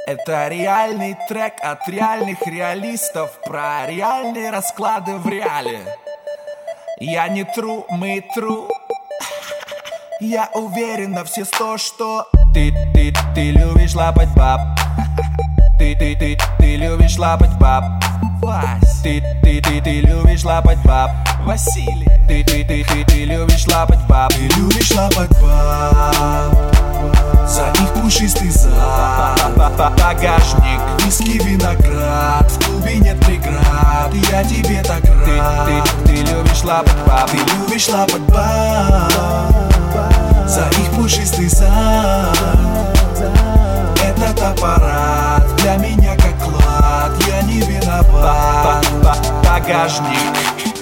Это реальный трек от реальных реалистов про реальные расклады в реале. Я не тру, мы тру. Я уверен на все 100, что ты любишь лапать баб. Ты любишь лапать баб. Вась, ты любишь лапать баб. Василий, ты любишь лапать баб. Ты любишь лапать баб. За них пушистый зад, багажник, виски, виноград. В клубе нет преград, я тебе так рад. Ты любишь лапать баб. Ты любишь лапать баб. За их пушистый зад. Этот аппарат для меня как клад. Я не виноват. Багажник.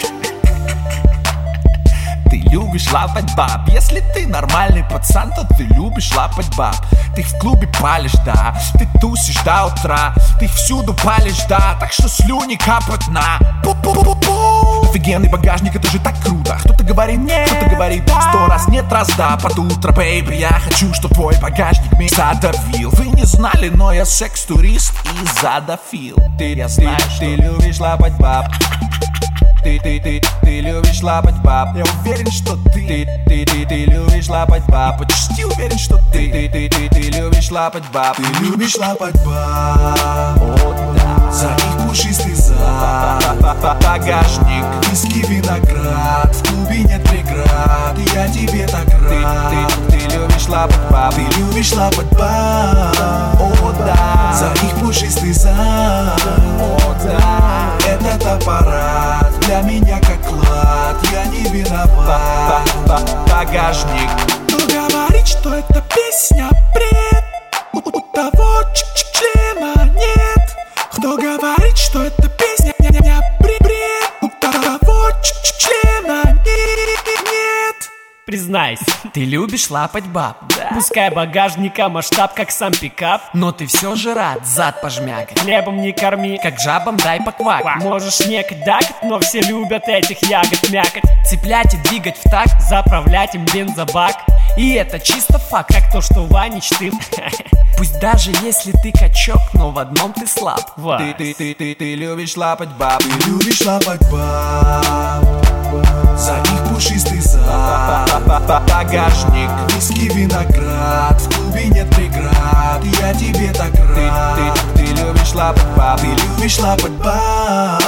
Ты любишь лапать баб. Если ты нормальный пацан, то ты любишь лапать баб. Ты в клубе палишь, да. Ты тусишь до утра. Ты всюду палишь, да. Так что слюни капают на пу-пу-пу-пу. Офигенный багажник, это же так круто. Кто-то говорит нет, кто-то говорит 100 раз нет, раз да. Под утро, бэйби, я хочу, чтоб твой багажник меня задавил. Вы не знали, но я секс-турист и задофил. Я знаю, ты любишь лапать баб. Ты любишь лапать баб. Я уверен, что ты любишь лапать баб. Почти уверен, что ты любишь лапать баб. Ты любишь лапать баб. О, да. За их пушистый зад. Багажник, виски, виноград. В клубе нет преград. Я тебе так рад. Ты любишь лапать баб. Ты любишь лапать баб. О, да. За их пушистый зад. О, да. Этот аппарат для меня как клад. Я не виноват. Багажник. Кто говорит, что эта песня бред? У того члена нет. Кто говорит, что эта песня бред? У того члена нет. Признайся, ты любишь лапать баб, да. Пускай багажника масштаб, как сам пикап, но ты все же рад зад пожмякать. Хлебом не корми, как жабам дай поквакать. Можешь некать дакать, но все любят этих ягод мякать. Цеплять и двигать в такт, заправлять им бензобак. И это чисто факт, как то, что Ванич ты. Пусть даже если ты качок, но в одном ты слаб. Ты любишь лапать баб. Ты любишь лапать баб. За их пушистый зад. Багажник, виски, виноград. В клубе нет преград. Я тебе так рад. Ты любишь лапать баб. Ты любишь лапать баб.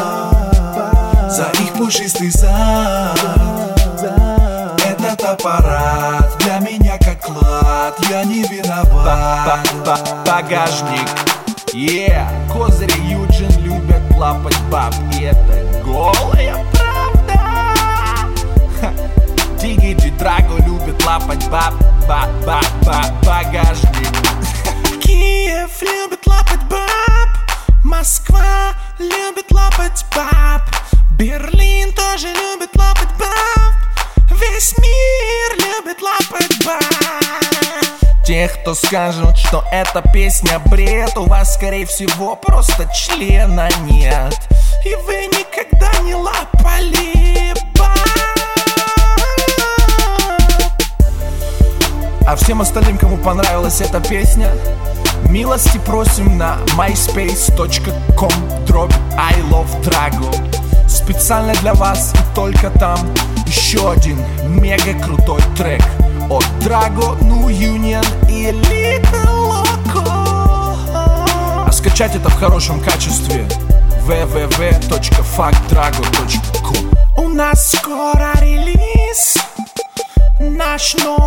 За их пушистый зад. Этот аппарат для меня как клад. Я не виноват. Багажник. Козыри Юджин любят лапать баб. И это голая правда. Диги Драго любит лапать баб. Багажник. Киев любит лапать баб. Москва любит лапать баб. Берлин тоже любит лапать баб. Весь мир любит лапать баб. Тех, кто скажут, что эта песня бред, у вас, скорее всего, просто члена нет. И вы никогда не лапали баб. А всем остальным, кому понравилась эта песня, милости просим на myspace.com/ILoveDrago. Специально для вас и только там еще один мега крутой трек от Drago, New Union и Little Loco. А скачать это в хорошем качестве www.fuckdrago.com. У нас скоро релиз. Наш новый